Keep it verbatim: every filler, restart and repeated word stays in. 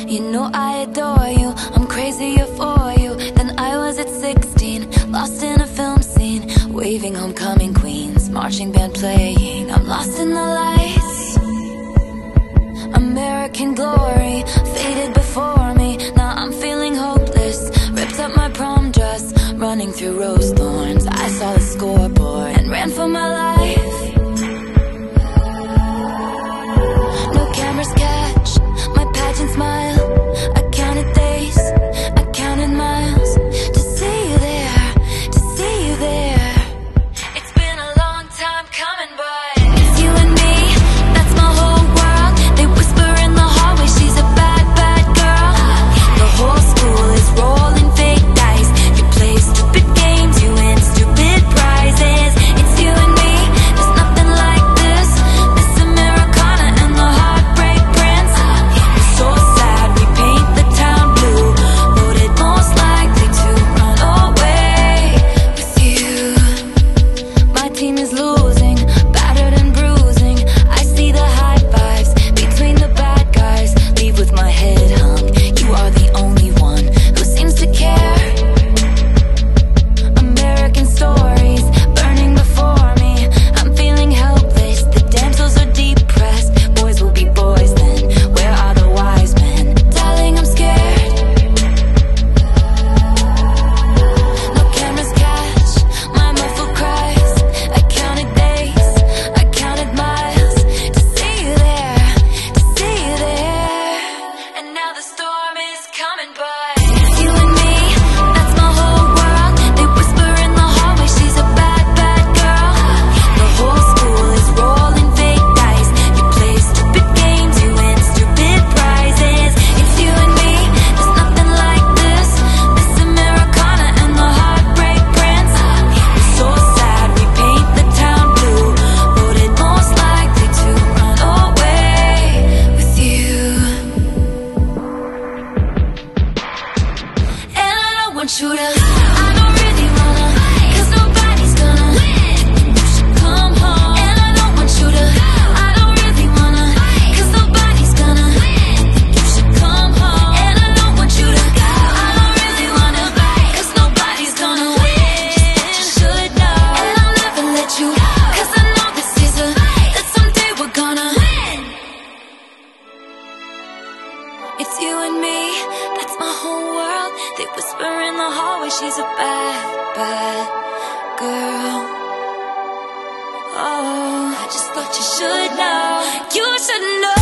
You know I adore you, I'm crazier for you than I was at sixteen. Lost in a film scene, waving homecoming queens, marching band playing, I'm lost in the lights. American glory faded before me, now I'm feeling hopeless. Ripped up my prom dress, running through rose thorns. I saw the scoreboard and ran for my life. No cameras catch my pageant smile. I counted days, I counted miles to see you there, to see you there. It's been a long time coming, but it's you and me, that's my whole world. They whisper in the hallway, she's a bad, bad girl. The whole school is rolling fake dice. You play stupid games, you win stupid prizes. It's you and me, there's nothing like this. Miss Americana and the Heartbreak Prince. We're so sad, we paint the town blue. Voted most likely to run away with you. My team is losing, battered and bruising. I see the high fives between the bad guys. Leave with my head hung, you are the only one who seems to care. American stories burning before me, I'm feeling helpless. The damsels are depressed, boys will be boys then. Where are the wise men? Darling, I'm scared. No cameras catch my muffled cries. I counted days, I counted miles to see you there, to see you there. And now the storm is coming, but it's you and me, that's my whole world. They whisper in the hallway, she's a bad, bad girl. The whole school is rolling fake dice. You play stupid games, you win stupid prizes. It's you and me, there's nothing like this. Miss Americana and the Heartbreak Prince. We're so sad, we paint the town blue. Voted most likely to run away with you. And I don't want you to, I don't really wanna, cause nobody's gonna win. You should come home. And I don't want you to, I don't really wanna, cause nobody's gonna win. You should come home. And I don't want you to go, I don't really wanna, cause nobody's gonna win. Just what you should know. And I'll never let you, cause I know this is a, that someday we're gonna win. It's you and me, that's my whole world. They whisper in the hallway, she's a bad, bad girl. Oh, I just thought you should know, you should know.